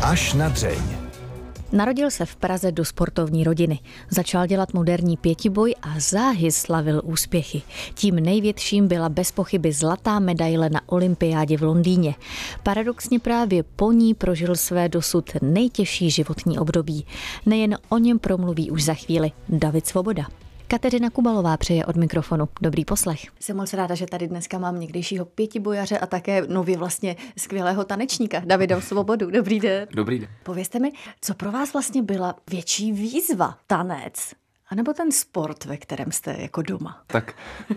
Až na dřeň. Narodil se v Praze do sportovní rodiny. Začal dělat moderní pětiboj a záhy slavil úspěchy. Tím největším byla bez pochyby zlatá medaile na olympiádě v Londýně. Paradoxně právě po ní prožil své dosud nejtěžší životní období. Nejen o něm promluví už za chvíli David Svoboda. Kateřina Kubalová přeje od mikrofonu. Dobrý poslech. Jsem moc ráda, že tady dneska mám někdejšího pětibojaře a také nově vlastně skvělého tanečníka Davida Svobodu. Dobrý den. Dobrý den. Povězte mi, co pro vás vlastně byla větší výzva? Tanec? A nebo ten sport, ve kterém jste jako doma? Tak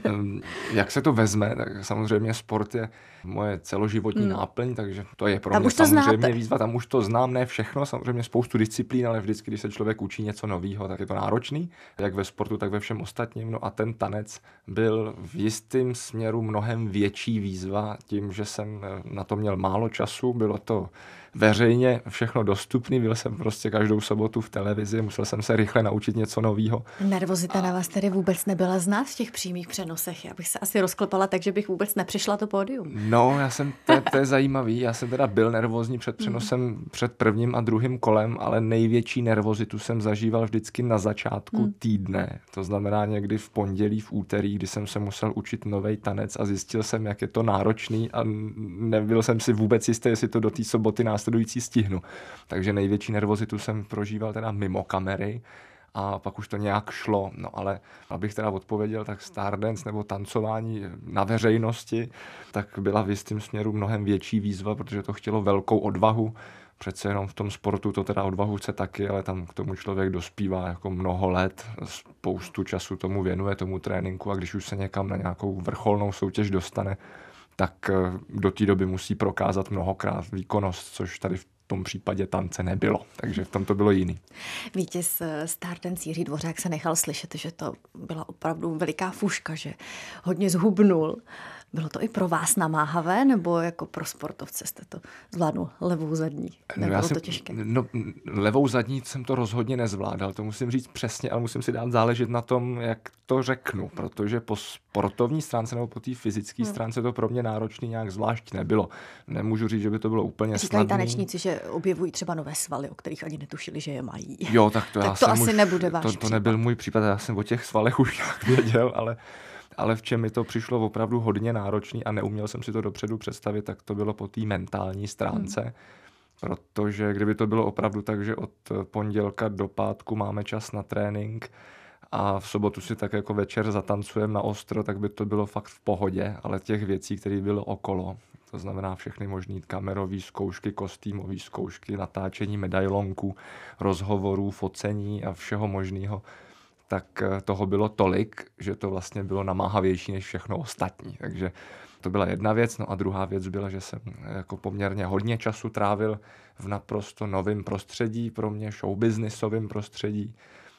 jak se to vezme, tak samozřejmě sport je moje celoživotní náplň, takže to je pro mě samozřejmě výzva. Tam už to znám, ne všechno, samozřejmě spoustu disciplín, ale vždycky, když se člověk učí něco nového, tak je to náročný, jak ve sportu, tak ve všem ostatním. No a ten tanec byl v jistém směru mnohem větší výzva, tím, že jsem na to měl málo času, bylo to veřejně všechno dostupný, byl jsem prostě každou sobotu v televizi, musel jsem se rychle naučit něco nového. Nervozita na vás tedy vůbec nebyla znát v těch přímých přenosech. Já bych se asi rozklepala tak, že bych vůbec nepřišla to pódium. No, to je zajímavý. Já jsem teda byl nervózní před přenosem, před prvním a druhým kolem, ale největší nervozitu jsem zažíval vždycky na začátku týdne. To znamená někdy v pondělí, v úterý, kdy jsem se musel učit nový tanec a zjistil jsem, jak je to náročný a nebyl jsem si vůbec jistý, jestli to do té soboty následující stihnu. Takže největší nervozitu jsem prožíval teda mimo kamery. A pak už to nějak šlo. No ale abych teda odpověděl, tak Stardance nebo tancování na veřejnosti, tak byla v jistém směru mnohem větší výzva, protože to chtělo velkou odvahu. Přece jenom v tom sportu to teda odvahu chce taky, ale tam k tomu člověk dospívá jako mnoho let, spoustu času tomu věnuje, tomu tréninku a když už se někam na nějakou vrcholnou soutěž dostane, tak do té doby musí prokázat mnohokrát výkonnost, což tady v tom případě tance nebylo, takže v tom to bylo jiný. Vítěz Stardance Jiří Dvořák se nechal slyšet, že to byla opravdu veliká fuška, že hodně zhubnul. Bylo to i pro vás namáhavé, nebo jako pro sportovce jste to zvládnul levou zadní? Nebylo to těžké? No, levou zadní jsem to rozhodně nezvládal, to musím říct přesně, ale musím si dát záležet na tom, jak to řeknu, protože po sportovní stránce nebo po té fyzické stránce to pro mě náročný nějak zvlášť nebylo. Nemůžu říct, že by to bylo úplně snadné. Říkají tanečníci, že objevují třeba nové svaly, o kterých ani netušili, že je mají. Jo, tak to asi už, nebude váš případ. To nebyl můj případ, já jsem o těch svalech už nějak věděl, ale v čem mi to přišlo opravdu hodně náročný a neuměl jsem si to dopředu představit, tak to bylo po té mentální stránce. Protože kdyby to bylo opravdu tak, že od pondělka do pátku máme čas na trénink a v sobotu si tak jako večer zatancujeme na ostro, tak by to bylo fakt v pohodě, ale těch věcí, které bylo okolo, to znamená všechny možný kamerové zkoušky, kostýmové zkoušky, natáčení medailonků, rozhovorů, focení a všeho možného, tak toho bylo tolik, že to vlastně bylo namáhavější než všechno ostatní. Takže to byla jedna věc. No a druhá věc byla, že jsem jako poměrně hodně času trávil v naprosto novém prostředí, pro mě showbiznisovém prostředí.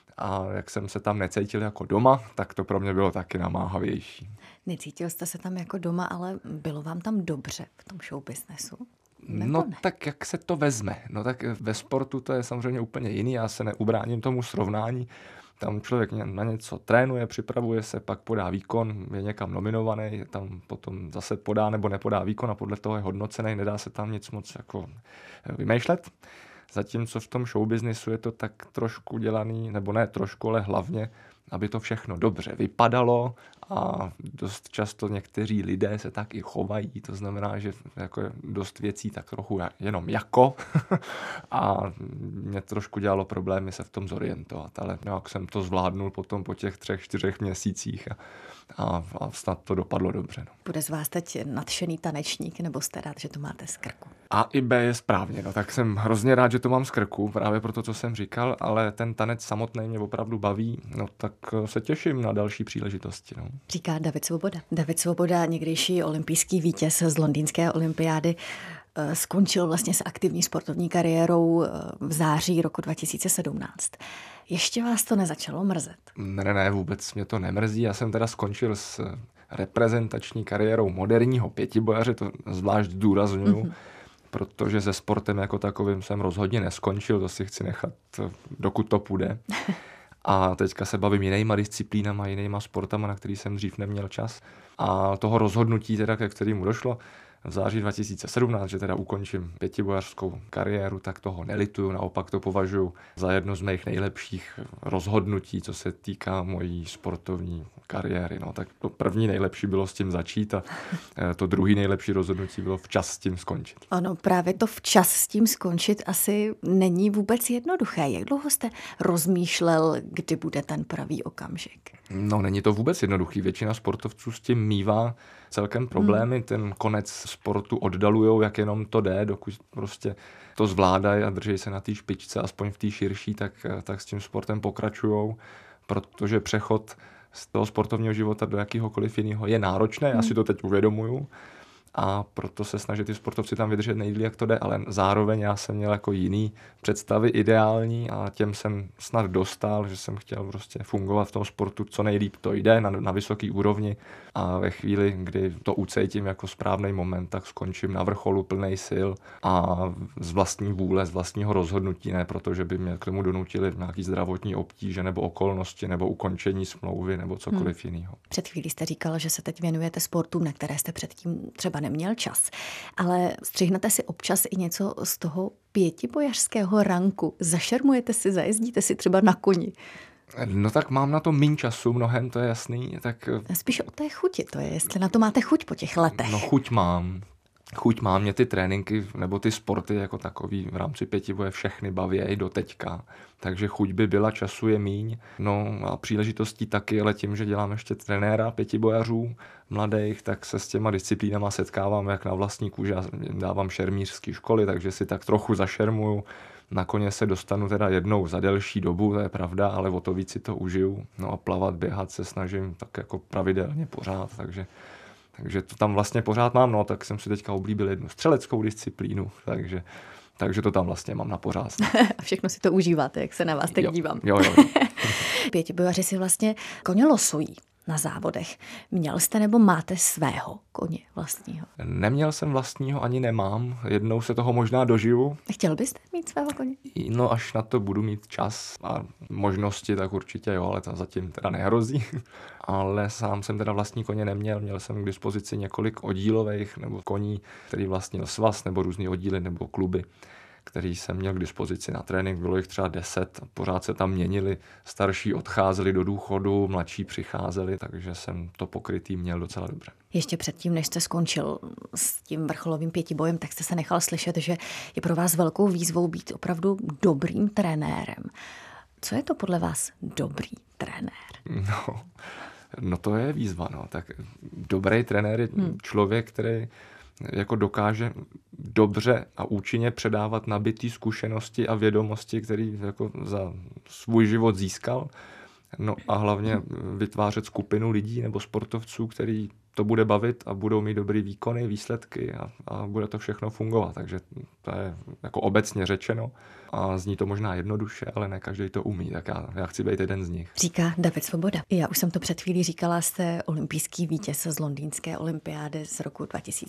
A jak jsem se tam necítil jako doma, tak to pro mě bylo taky namáhavější. Necítil jste se tam jako doma, ale bylo vám tam dobře v tom showbiznesu? No tak jak se to vezme? No tak ve sportu to je samozřejmě úplně jiný, já se neubráním tomu srovnání. Tam člověk na něco trénuje, připravuje se, pak podá výkon, je někam nominovaný, tam potom zase podá nebo nepodá výkon a podle toho je hodnocený, nedá se tam nic moc jako vymýšlet. Zatímco v tom showbiznisu je to tak trošku dělaný, nebo ne trošku, ale hlavně, aby to všechno dobře vypadalo a dost často někteří lidé se tak i chovají, to znamená, že jako je dost věcí tak trochu jenom jako a mě trošku dělalo problémy se v tom zorientovat, ale nějak jsem to zvládnul potom po těch 3-4 měsících a snad to dopadlo dobře. No. Bude z vás teď nadšený tanečník, nebo jste rád, že to máte z krku? A i B je správně, no tak jsem hrozně rád, že to mám z krku, právě pro to, co jsem říkal, ale ten tanec samotný mě opravdu baví, no tak se těším na další příležitosti. No. Říká David Svoboda. David Svoboda, někdejší olympijský vítěz z londýnské olympiády, skončil vlastně s aktivní sportovní kariérou v září roku 2017. Ještě vás to nezačalo mrzet? Ne, vůbec mě to nemrzí. Já jsem teda skončil s reprezentační kariérou moderního pětibojaře, to zvlášť zdůrazňuju, protože se sportem jako takovým jsem rozhodně neskončil, to si chci nechat, dokud to půjde. A teďka se bavím jinýma disciplínama, jinýma sportama, na který jsem dřív neměl čas. A toho rozhodnutí, teda, ke kterému došlo, v září 2017, že teda ukončím pětibojařskou kariéru, tak toho nelituju, naopak to považuji za jedno z mých nejlepších rozhodnutí, co se týká mojí sportovní kariéry. No, tak to první nejlepší bylo s tím začít a to druhý nejlepší rozhodnutí bylo včas s tím skončit. Ano, právě to včas s tím skončit asi není vůbec jednoduché. Jak dlouho jste rozmýšlel, kdy bude ten pravý okamžik? No, není to vůbec jednoduchý. Většina sportovců s tím mívá celkem problémy. Ten konec sportu oddalujou, jak jenom to jde, dokud prostě to zvládají a drží se na té špičce, aspoň v té širší, tak s tím sportem pokračujou, protože přechod z toho sportovního života do jakýhokoliv jiného je náročné, já si to teď uvědomuju. A proto se snaží ty sportovci tam vydržet nejdýl, jak to jde, ale zároveň já jsem měl jako jiný představy ideální a těm jsem snad dostal, že jsem chtěl prostě fungovat v tom sportu co nejlíp to jde, na vysoký úrovni a ve chvíli, kdy to ucítím jako správný moment, tak skončím na vrcholu plnej sil a z vlastní vůle, z vlastního rozhodnutí, ne protože by mě k tomu donutili nějaký zdravotní obtíže nebo okolnosti nebo ukončení smlouvy nebo cokoliv jiného. Před chvílí jste říkal, že se teď věnujete sportům, na které jste předtím třeba neměl čas. Ale střihnete si občas i něco z toho pětibojařského ranku. Zašermujete si, zajezdíte si třeba na koni. No tak mám na to míň času mnohem, to je jasný. Tak spíš o té chuti to je, jestli na to máte chuť po těch letech. No chuť mám. Mě ty tréninky nebo ty sporty jako takový v rámci pětiboje všechny baví i do teďka. Takže chuť by byla, času je míň. No a příležitostí taky, ale tím, že dělám ještě trenéra pětibojařů mladých, tak se s těma disciplínama setkávám jak na vlastní kůži. Já dávám šermířské školy, takže si tak trochu zašermuju. Na koně se dostanu teda jednou za delší dobu, to je pravda, ale o to víc si to užiju. No a plavat, běhat se snažím tak jako pravidelně pořád, takže to tam vlastně pořád mám, no, tak jsem si teďka oblíbil jednu střeleckou disciplínu, takže to tam vlastně mám na pořád. A všechno si to užíváte, jak se na vás teď dívám. Jo. Pětibojaři si vlastně koně losují na závodech. Měl jste nebo máte svého koně vlastního? Neměl jsem vlastního, ani nemám. Jednou se toho možná dožiju. Chtěl byste mít svého koně? No, až na to budu mít čas a možnosti, tak určitě jo, ale to zatím teda nehrozí. Ale sám jsem teda vlastní koně neměl. Měl jsem k dispozici několik oddílových nebo koní, který vlastnil svaz nebo různý oddíly nebo kluby, který jsem měl k dispozici na trénink, bylo jich třeba 10, pořád se tam měnili, starší odcházeli do důchodu, mladší přicházeli, takže jsem to pokrytý měl docela dobře. Ještě předtím, než jste skončil s tím vrcholovým pětibojem, tak jste se nechal slyšet, že je pro vás velkou výzvou být opravdu dobrým trenérem. Co je to podle vás dobrý trenér? No to je výzva, no. Tak dobrý trenér je člověk, který jako dokáže dobře a účinně předávat nabitý zkušenosti a vědomosti, který jako za svůj život získal. No a hlavně vytvářet skupinu lidí nebo sportovců, který to bude bavit a budou mít dobrý výkony, výsledky a bude to všechno fungovat. Takže to je jako obecně řečeno a zní to možná jednoduše, ale ne každý to umí, tak já chci být jeden z nich. Říká David Svoboda. Já už jsem to před chvílí říkala, jste olympijský vítěz z londýnské olympiády z roku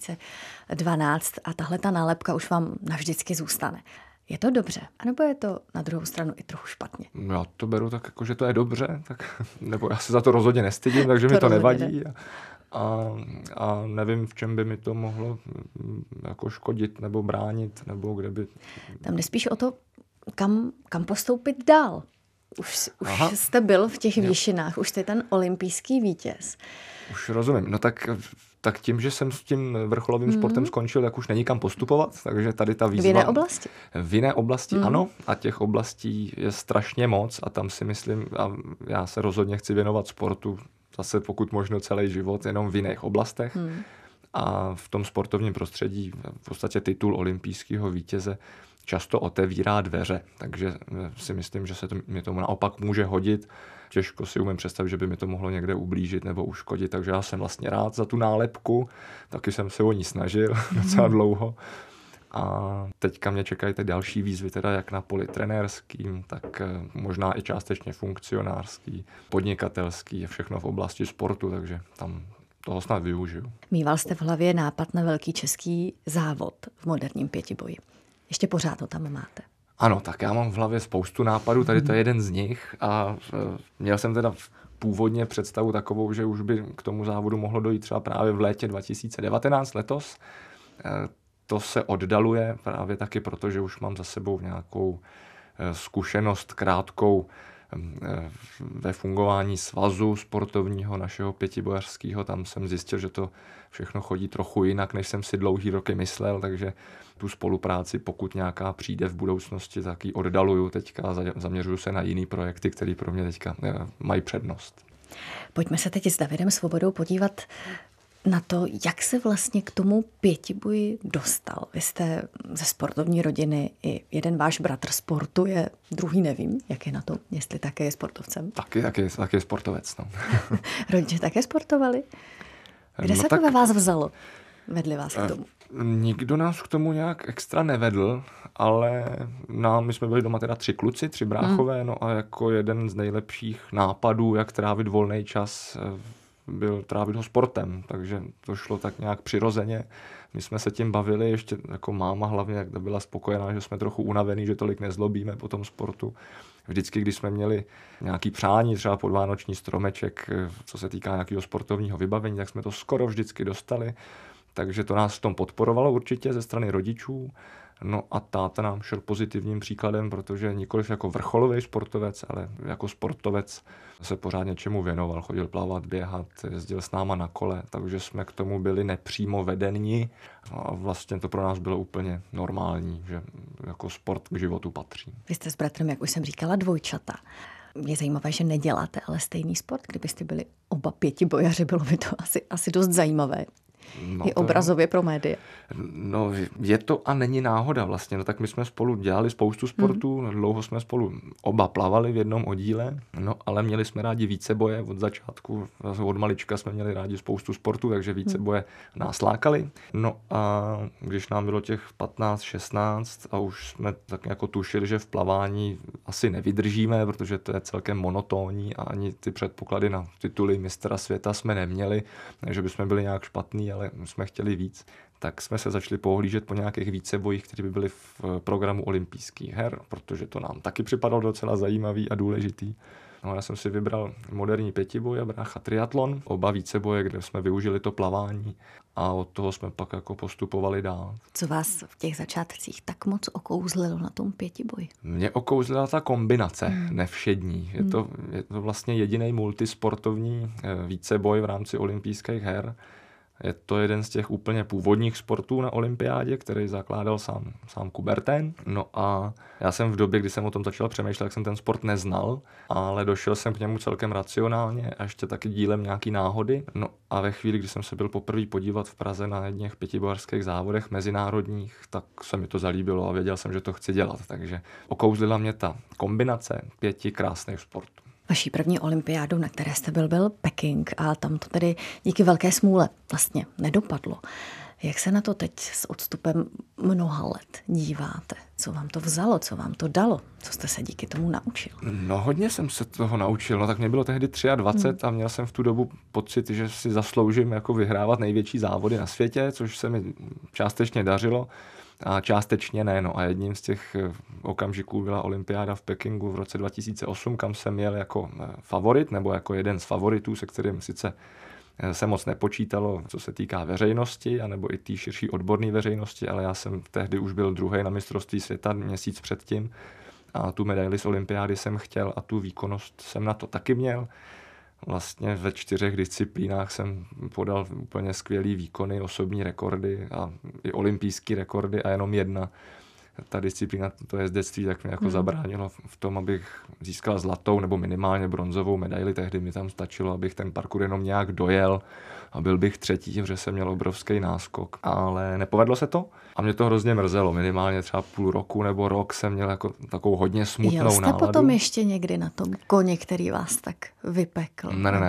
2012 a tahle ta nálepka už vám navždycky zůstane. Je to dobře? A nebo je to na druhou stranu i trochu špatně? Já to beru tak, jako, že to je dobře, tak, nebo já se za to rozhodně nestydím, takže mi to nevadí. A nevím, v čem by mi to mohlo jako škodit nebo bránit, nebo kde by... Tam jde spíš o to, kam postoupit dál. Už jste byl v těch výšinách, už jste ten olympijský vítěz. Už rozumím. No tak tím, že jsem s tím vrcholovým sportem skončil, tak už není kam postupovat, takže tady ta výzva... V jiné oblasti? V jiné oblasti ano, a těch oblastí je strašně moc a tam si myslím, a já se rozhodně chci věnovat sportu zase pokud možno celý život, jenom v jiných oblastech. A v tom sportovním prostředí v podstatě titul olympijského vítěze často otevírá dveře, takže si myslím, že mě tomu naopak může hodit. Těžko si umím představit, že by mi to mohlo někde ublížit nebo uškodit, takže já jsem vlastně rád za tu nálepku, taky jsem se o ní snažil docela dlouho. A teďka mě čekají ty další výzvy, teda jak na poli trenérským, tak možná i částečně funkcionářský, podnikatelský, všechno v oblasti sportu, takže tam toho snad využiju. Mýval jste v hlavě nápad na velký český závod v moderním pětiboji. Ještě pořád ho tam máte? Ano, tak já mám v hlavě spoustu nápadů, tady to je jeden z nich a měl jsem teda původně představu takovou, že už by k tomu závodu mohlo dojít třeba právě v létě 2019 letos, To se oddaluje právě taky proto, že už mám za sebou nějakou zkušenost krátkou ve fungování svazu sportovního našeho pětibojařského. Tam jsem zjistil, že to všechno chodí trochu jinak, než jsem si dlouhý roky myslel, takže tu spolupráci, pokud nějaká přijde v budoucnosti, tak ji oddaluju teďka a zaměřuju se na jiný projekty, které pro mě teďka mají přednost. Pojďme se teď s Davidem Svobodou podívat na to, jak se vlastně k tomu pětiboji dostal. Vy jste ze sportovní rodiny, i jeden váš bratr sportuje, druhý nevím, jak je na to, jestli také je sportovcem. Taky je sportovec. No. Rodiče také sportovali? Kde se to ve vás vzalo? Vedli vás k tomu? Nikdo nás k tomu nějak extra nevedl, ale my jsme byli doma teda 3 kluci, 3 bráchové, no a jako jeden z nejlepších nápadů, jak trávit volný čas, byl trávit ho sportem, takže to šlo tak nějak přirozeně. My jsme se tím bavili, ještě jako máma hlavně, jak byla spokojená, že jsme trochu unavený, že tolik nezlobíme po tom sportu. Vždycky, když jsme měli nějaký přání, třeba podvánoční stromeček, co se týká nějakého sportovního vybavení, tak jsme to skoro vždycky dostali. Takže to nás v tom podporovalo určitě ze strany rodičů. No a táta nám šel pozitivním příkladem, protože nikoliv jako vrcholový sportovec, ale jako sportovec se pořád něčemu věnoval. Chodil plavat, běhat, jezdil s náma na kole, takže jsme k tomu byli nepřímo vedení a vlastně to pro nás bylo úplně normální, že jako sport k životu patří. Vy jste s bratrem, jak už jsem říkala, dvojčata. Je zajímavé, že neděláte ale stejný sport. Kdybyste byli oba pětibojaři, bylo by to asi dost zajímavé. No i obrazově pro média. No, je to a není náhoda vlastně. No tak my jsme spolu dělali spoustu sportů, dlouho jsme spolu oba plavali v jednom oddíle, no ale měli jsme rádi víceboje od začátku. Od malička jsme měli rádi spoustu sportů, takže víceboje nás lákali. No a když nám bylo těch 15, 16 a už jsme tak jako tušili, že v plavání asi nevydržíme, protože to je celkem monotónní a ani ty předpoklady na tituly mistra světa jsme neměli, takže bychom byli nějak špatný, ale jsme chtěli víc, tak jsme se začali pohlížet po nějakých vícebojích, které by byly v programu olympijských her, protože to nám taky připadalo docela zajímavý a důležitý. No, já jsem si vybral moderní pětiboj a brácha triatlon, oba víceboje, kde jsme využili to plavání a od toho jsme pak jako postupovali dál. Co vás v těch začátcích tak moc okouzlilo na tom pětiboji? Mě okouzlila ta kombinace nevšední. Je to vlastně jediný multisportovní víceboj v rámci olympijských her. Je to jeden z těch úplně původních sportů na olympiádě, který zakládal sám Coubertin. No a já jsem v době, kdy jsem o tom začal přemýšlet, tak jsem ten sport neznal, ale došel jsem k němu celkem racionálně a ještě taky dílem nějaký náhody. No a ve chvíli, kdy jsem se byl poprvé podívat v Praze na jedných pětibojařských závodech mezinárodních, tak se mi to zalíbilo a věděl jsem, že to chci dělat. Takže okouzlila mě ta kombinace 5 krásných sportů. Vaší první olympiádou, na které jste byl Peking a tam to tedy díky velké smůle vlastně nedopadlo. Jak se na to teď s odstupem mnoha let díváte? Co vám to vzalo, co vám to dalo? Co jste se díky tomu naučil? No hodně jsem se toho naučil. No tak mě bylo tehdy 23 a měl jsem v tu dobu pocit, že si zasloužím jako vyhrávat největší závody na světě, což se mi částečně dařilo. A částečně ne. No a jedním z těch okamžiků byla olympiáda v Pekingu v roce 2008, kam jsem jel jako favorit, nebo jako jeden z favoritů, se kterým sice se moc nepočítalo, co se týká veřejnosti, anebo i té širší odborné veřejnosti, ale já jsem tehdy už byl druhý na mistrovství světa měsíc předtím a tu medaili z olympiády jsem chtěl a tu výkonnost jsem na to taky měl. Vlastně ve 4 disciplínách jsem podal úplně skvělý výkony, osobní rekordy a i olympijské rekordy a jenom jedna ta disciplína, to jezdectví, tak mě jako zabránilo v tom, abych získal zlatou nebo minimálně bronzovou medaili. Tehdy mi tam stačilo, abych ten parkour jenom nějak dojel a byl bych třetí, protože jsem měl obrovský náskok. Ale nepovedlo se to a mě to hrozně mrzelo. Minimálně třeba půl roku nebo rok jsem měl jako takovou hodně smutnou náladu. Jel jste potom ještě někdy na tom koni, který vás tak vypekl?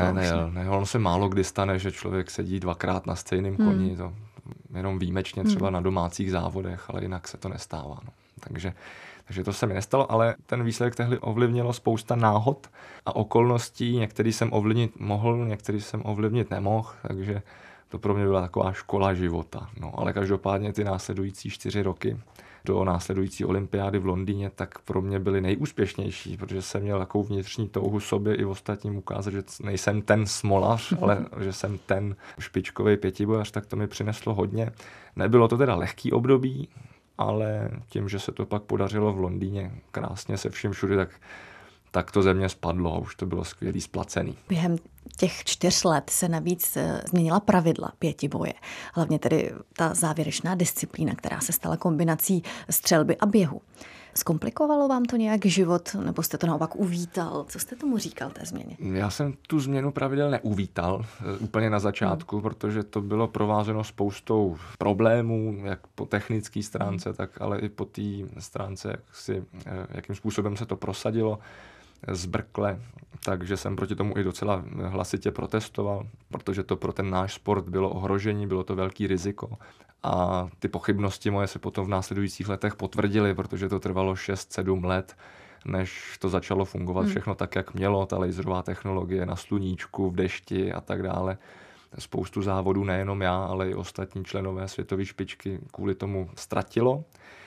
Ne. Ono se málo kdy stane, že člověk sedí 2krát na stejném koni. To jenom výjimečně třeba na domácích závodech, ale jinak se to nestává. No. Takže to se mi nestalo, ale ten výsledek tehdy ovlivnilo spousta náhod a okolností. Některý jsem ovlivnit mohl, některý jsem ovlivnit nemohl, takže to pro mě byla taková škola života. No, ale každopádně ty následující 4 roky do následující olympiády v Londýně, tak pro mě byly nejúspěšnější, protože jsem měl takovou vnitřní touhu sobě i ostatním ukázat, že nejsem ten smolař, ale že jsem ten špičkový pětibojař, tak to mi přineslo hodně. Nebylo to teda lehký období, ale tím, že se to pak podařilo v Londýně krásně se vším všude, tak to ze mě spadlo a už to bylo skvělý splacený. Během těch 4 let se navíc změnila pravidla pětiboje. Hlavně tedy ta závěrečná disciplína, která se stala kombinací střelby a běhu. Zkomplikovalo vám to nějak život, nebo jste to naopak uvítal? Co jste tomu říkal té změně? Já jsem tu změnu pravidel neuvítal úplně na začátku, protože to bylo provázeno spoustou problémů, jak po technické stránce, tak ale i po té stránce, jakým způsobem se to prosadilo zbrkle, takže jsem proti tomu i docela hlasitě protestoval, protože to pro ten náš sport bylo ohrožení, bylo to velký riziko a ty pochybnosti moje se potom v následujících letech potvrdily, protože to trvalo 6-7 let, než to začalo fungovat všechno tak, jak mělo, ta laserová technologie na sluníčku, v dešti a tak dále. Spoustu závodů, nejenom já, ale i ostatní členové světové špičky kvůli tomu ztratilo.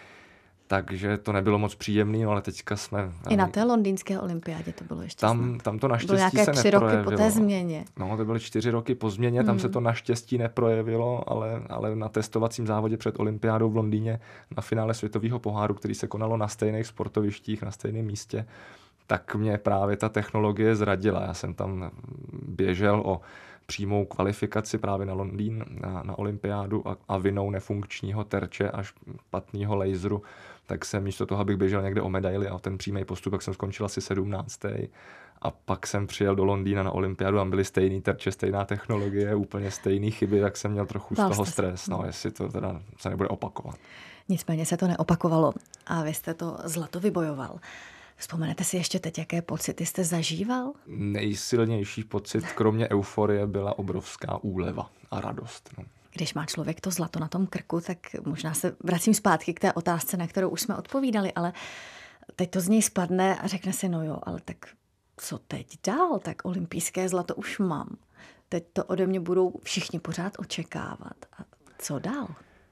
Takže to nebylo moc příjemné, ale teďka jsme... I na té londýnské olympiádě to bylo ještě tam to naštěstí se neprojevilo. 3 roky po té změně. No, to byly 4 roky po změně, tam se to naštěstí neprojevilo, ale na testovacím závodě před olympiádou v Londýně na finále světového poháru, který se konalo na stejných sportovištích, na stejném místě, tak mě právě ta technologie zradila. Já jsem tam běžel o přímou kvalifikaci právě na Londýn, na olympiádu a vinou nefunkčního terče a špatného laseru, tak jsem místo toho, abych běžel někde o medaili a ten přímý postup, tak jsem skončil asi 17. A pak jsem přijel do Londýna na olympiádu a byly stejný terče, stejná technologie, úplně stejný chyby, tak jsem měl trochu z toho stres, no, jestli to teda se nebude opakovat. Nicméně se to neopakovalo a vy jste to zlato vybojoval. Vzpomenete si ještě teď, jaké pocity jste zažíval? Nejsilnější pocit, kromě euforie, byla obrovská úleva a radost. No. Když má člověk to zlato na tom krku, tak možná se vracím zpátky k té otázce, na kterou už jsme odpovídali, ale teď to z něj spadne a řekne si, no jo, ale tak co teď dál? Tak olympijské zlato už mám. Teď to ode mě budou všichni pořád očekávat. A co dál?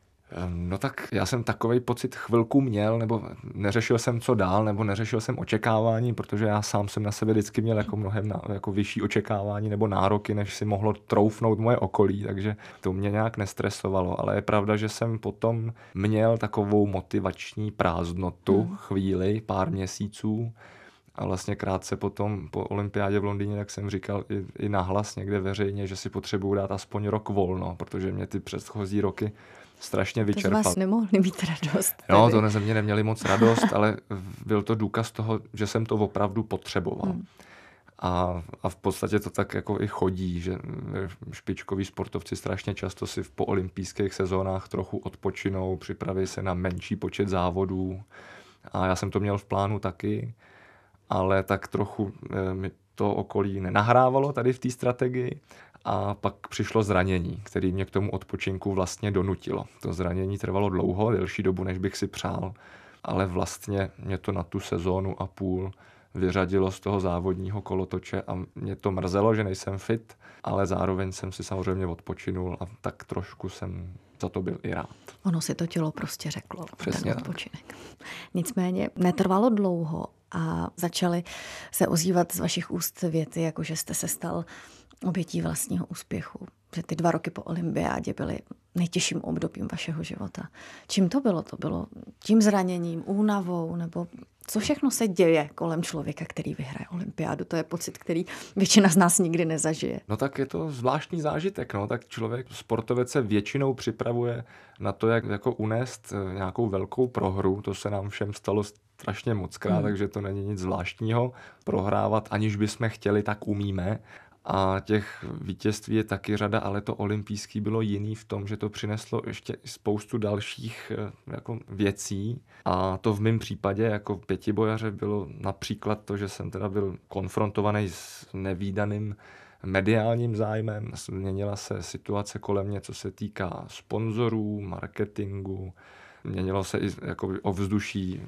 No tak já jsem takovej pocit chvilku měl, nebo neřešil jsem co dál, nebo neřešil jsem očekávání, protože já sám jsem na sebe vždycky měl jako mnohem jako vyšší očekávání nebo nároky, než si mohlo troufnout moje okolí, takže to mě nějak nestresovalo, ale je pravda, že jsem potom měl takovou motivační prázdnotu chvíli, pár měsíců. A vlastně krátce potom po olympiádě v Londýně, jak jsem říkal i nahlas někde veřejně, že si potřebuju dát aspoň rok volno, protože mě ty předchozí roky strašně vyčerpal. To z vás nemohli mít radost. No, to ze mě neměli moc radost, ale byl to důkaz toho, že jsem to opravdu potřeboval. A v podstatě to tak jako i chodí, že špičkoví sportovci strašně často si po olympijských sezónách trochu odpočinou, připraví se na menší počet závodů. A já jsem to měl v plánu taky, ale tak trochu mi to okolí nenahrávalo tady v té strategii. A pak přišlo zranění, které mě k tomu odpočinku vlastně donutilo. To zranění trvalo dlouho, delší dobu, než bych si přál, ale vlastně mě to na tu sezónu a půl vyřadilo z toho závodního kolotoče a mě to mrzelo, že nejsem fit, ale zároveň jsem si samozřejmě odpočinul a tak trošku jsem za to byl i rád. Ono si to tělo prostě řeklo. Přesně ten odpočinek. Nicméně netrvalo dlouho a začaly se ozývat z vašich úst věty, jako že jste se stal obětí vlastního úspěchu. Že ty 2 roky po olympiádě byly nejtěžším obdobím vašeho života. Čím to bylo? To bylo tím zraněním, únavou, nebo co všechno se děje kolem člověka, který vyhraje olympiádu? To je pocit, který většina z nás nikdy nezažije. No tak je to zvláštní zážitek. No. Tak člověk, sportovec se většinou připravuje na to, jak jako unést nějakou velkou prohru. To se nám všem stalo strašně mockrát, takže to není nic zvláštního. Prohrávat, aniž bychom chtěli, tak umíme. A těch vítězství je taky řada, ale to olympijský bylo jiný v tom, že to přineslo ještě spoustu dalších jako věcí. A to v mém případě jako pětibojaře bylo například to, že jsem teda byl konfrontovaný s nevídaným mediálním zájmem. Změnila se situace kolem mě, co se týká sponzorů, marketingu, měnilo se i jako ovzduší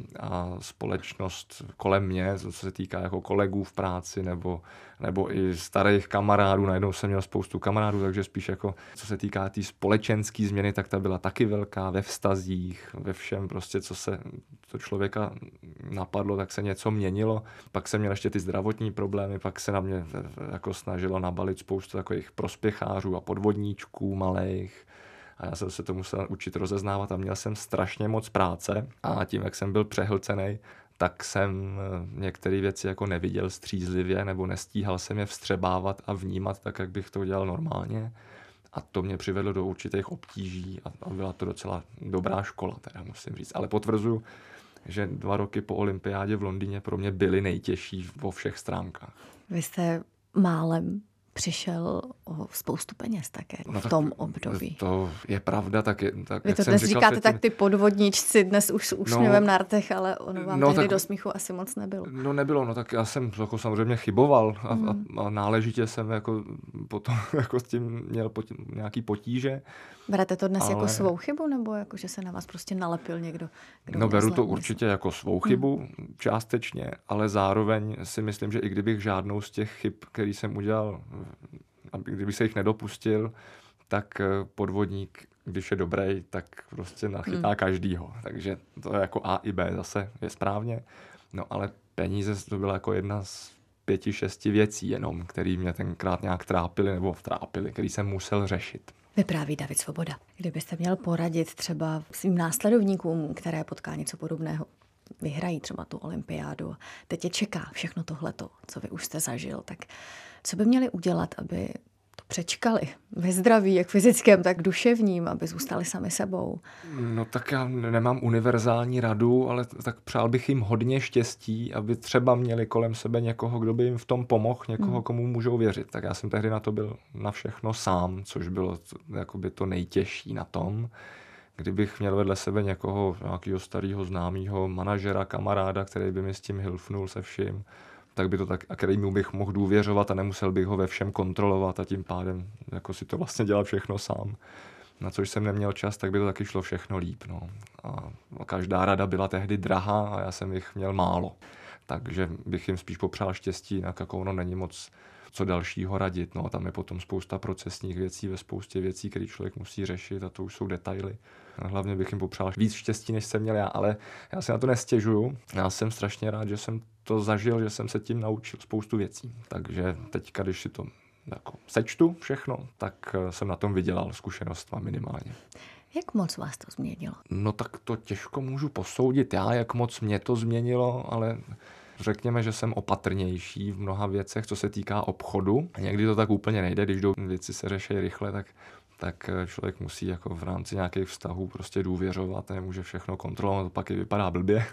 a společnost kolem mě, co se týká jako kolegů v práci nebo i starých kamarádů. Najednou jsem měl spoustu kamarádů, takže spíš jako co se týká té společenské změny, tak ta byla taky velká ve vztazích, ve všem prostě, co se to člověka napadlo, tak se něco měnilo. Pak jsem měl ještě ty zdravotní problémy, pak se na mě jako snažilo nabalit spoustu takových prospěchářů a podvodníčků malých. A já jsem se to musel učit rozeznávat a měl jsem strašně moc práce a tím, jak jsem byl přehlcenej, tak jsem některé věci jako neviděl střízlivě nebo nestíhal jsem je vstřebávat a vnímat tak, jak bych to udělal normálně. A to mě přivedlo do určitých obtíží a byla to docela dobrá škola, teda musím říct. Ale potvrzuju, že 2 roky po olympiádě v Londýně pro mě byly nejtěžší vo všech stránkách. Vy jste málem přišel o spoustu peněz také v tom období. To je pravda. Vy to dnes říkáte, tak ty podvodníčci dnes už s úsměvem na rtech, ale ono vám tehdy do smíchu asi moc nebylo. No nebylo, tak já jsem jako samozřejmě chyboval a náležitě jsem jako potom jako s tím měl nějaký potíže. Berete to dnes jako svou chybu, nebo jako, že se na vás prostě nalepil někdo? Kdo beru to určitě jako svou chybu, částečně, ale zároveň si myslím, že i kdybych žádnou z těch chyb, který jsem udělal, kdybych se jich nedopustil, tak podvodník, když je dobrý, tak prostě nachytá každýho. Takže to je jako A i B zase je správně. No ale peníze to byla jako jedna z 5-6 věcí jenom, který mě tenkrát nějak trápily, který jsem musel řešit. Vypráví David Svoboda. Kdybyste měl poradit třeba svým následovníkům, které potká něco podobného, vyhrají třeba tu olympiádu, teď je čeká všechno tohleto, co vy už jste zažil, tak co by měli udělat, aby to přečkali ve zdraví, jak fyzickém, tak duševním, aby zůstali sami sebou? No tak já nemám univerzální radu, ale tak přál bych jim hodně štěstí, aby třeba měli kolem sebe někoho, kdo by jim v tom pomohl, někoho, komu můžou věřit. Tak já jsem tehdy na to byl na všechno sám, což bylo jakoby to nejtěžší na tom. Kdybych měl vedle sebe někoho, nějakého starého známého manažera, kamaráda, který by mi s tím hilfnul se vším, tak by to tak, a kterýmu bych mohl důvěřovat a nemusel bych ho ve všem kontrolovat a tím pádem jako si to vlastně dělal všechno sám. Na což jsem neměl čas, tak by to taky šlo všechno líp. No. A každá rada byla tehdy drahá a já jsem jich měl málo. Takže bych jim spíš popřál štěstí, jako ono není moc co dalšího radit. No. Tam je potom spousta procesních věcí ve spoustě věcí, které člověk musí řešit a to už jsou detaily. A hlavně bych jim popřál víc štěstí, než jsem měl já, ale já si na to nestěžuju. Já jsem strašně rád, že jsem to zažil, že jsem se tím naučil spoustu věcí. Takže teďka, když si to jako sečtu všechno, tak jsem na tom vydělal zkušenostma minimálně. Jak moc vás to změnilo? No tak to těžko můžu posoudit já, jak moc mě to změnilo, ale řekněme, že jsem opatrnější v mnoha věcech, co se týká obchodu. A někdy to tak úplně nejde, když věci se řeší rychle, tak člověk musí jako v rámci nějakých vztahů prostě důvěřovat, nemůže všechno kontrolovat, pak i vypadá blbě.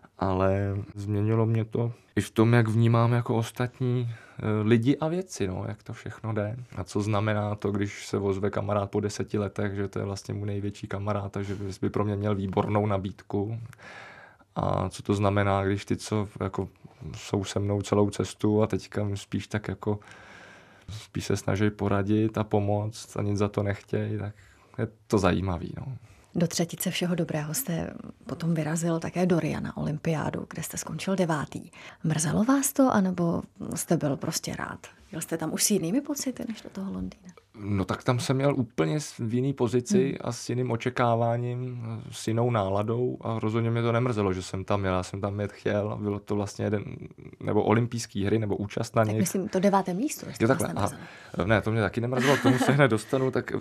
Ale změnilo mě to i v tom, jak vnímám jako ostatní lidi a věci, no, jak to všechno jde. A co znamená to, když se ozve kamarád po 10 letech, že to je vlastně můj největší kamarád a že by pro mě měl výbornou nabídku. A co to znamená, když ty, co jako jsou se mnou celou cestu a teďka spíš tak jako spíš se snaží poradit a pomoct a nic za to nechtějí, tak je to zajímavý. No. Do třetice všeho dobrého jste potom vyrazil také do Ria na olympiádu, kde jste skončil 9. Mrzelo vás to, anebo jste byl prostě rád? Jel jste tam už s jinými pocity než do toho Londýna? No tak tam jsem měl úplně v jiný pozici a s jiným očekáváním, s jinou náladou a rozhodně mě to nemrzelo, že jsem tam jel. Já jsem tam jet chtěl a bylo to vlastně nebo olympijské hry, nebo účast na nich. Tak myslím, to 9. místo, jestli vás nemrzelo. Ne, to mě taky nemrzelo, k tomu se hned dostanu, tak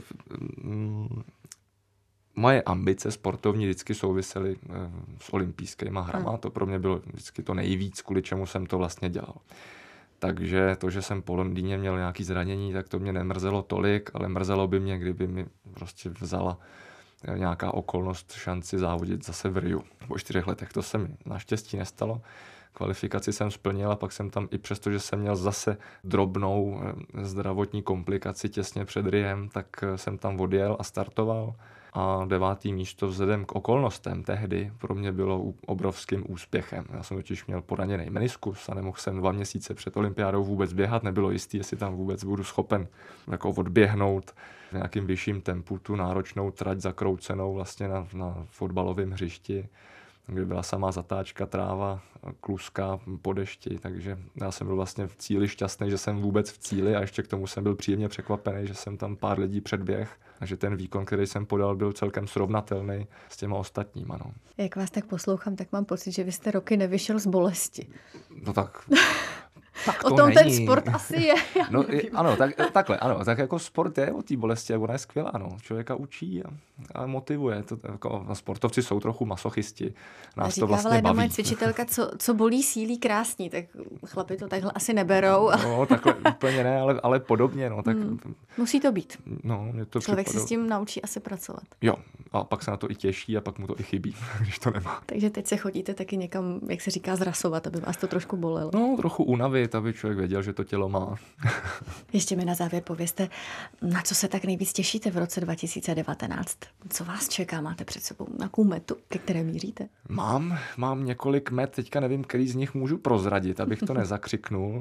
moje ambice sportovní vždycky souvisely s olympijskými hrama. To pro mě bylo vždycky to nejvíc, kvůli čemu jsem to vlastně dělal. Takže to, že jsem po Londýně měl nějaké zranění, tak to mě nemrzelo tolik, ale mrzelo by mě, kdyby mi prostě vzala nějaká okolnost šanci závodit zase v Riu. Po 4 letech to se mi naštěstí nestalo. Kvalifikaci jsem splnil a pak jsem tam, i přesto, že jsem měl zase drobnou zdravotní komplikaci těsně před Riem, tak jsem tam odjel a startoval. A 9. místo vzhledem k okolnostem tehdy pro mě bylo obrovským úspěchem. Já jsem totiž měl poraněný meniskus a nemohl jsem 2 měsíce před olympiádou vůbec běhat. Nebylo jistý, jestli tam vůbec budu schopen jako odběhnout v nějakým vyšším tempu tu náročnou trať zakroucenou vlastně na fotbalovém hřišti, kde byla samá zatáčka, tráva, kluska po dešti, takže já jsem byl vlastně v cíli šťastný, že jsem vůbec v cíli a ještě k tomu jsem byl příjemně překvapený, že jsem tam pár lidí předběh a že ten výkon, který jsem podal, byl celkem srovnatelný s těma ostatníma. No. Jak vás tak poslouchám, tak mám pocit, že vy jste roky nevyšel z bolesti. No tak o tom není. Ten sport asi je. No, ano, takhle, ano, tak jako sport je o té bolesti, ona je skvělá, no. Člověka učí a motivuje. Sportovci jsou trochu masochisti. Nás to vlastně baví. Moje cvičitelka, co bolí, sílí krásní, tak chlapi to takhle asi neberou. No, takhle úplně ne, ale podobně, no. Tak, musí to být. No, mě to člověk se s tím naučí asi pracovat. Jo, a pak se na to i těší a pak mu to i chybí, když to nemá. Takže teď se chodíte taky někam, jak se říká, zrasovat, aby vás to trošku bolelo. No, trochu unavit, aby člověk věděl, že to tělo má. Ještě mi na závěr povězte, na co se tak nejvíc těšíte v roce 2019? Co vás čeká? Máte před sebou nějakou metu, ke které míříte? Mám několik met, teďka nevím, který z nich můžu prozradit, abych to nezakřiknul,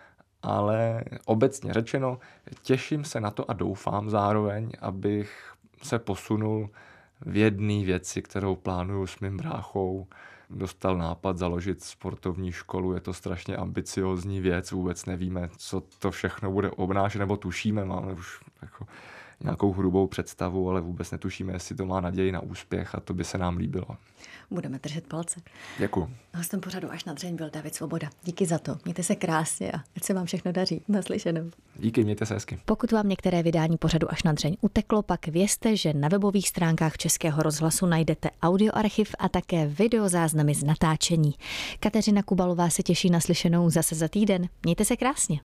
ale obecně řečeno, těším se na to a doufám zároveň, abych se posunul v jedné věci, kterou plánuju s mým bráchou. Dostal nápad založit sportovní školu, je to strašně ambiciózní věc, vůbec nevíme, co to všechno bude obnášet, nebo tušíme, máme už jako nějakou hrubou představu, ale vůbec netušíme, jestli to má naději na úspěch a to by se nám líbilo. Budeme držet palce. Děkuju. Hostem pořadu Až na dřeň byl David Svoboda. Díky za to. Mějte se krásně a ať se vám všechno daří. Naslyšenou. Díky, mějte se hezky. Pokud vám některé vydání pořadu Až na dřeň uteklo, pak vězte, že na webových stránkách Českého rozhlasu najdete audioarchiv a také videozáznamy z natáčení. Kateřina Kubalová se těší na slyšenou zase za týden. Mějte se krásně.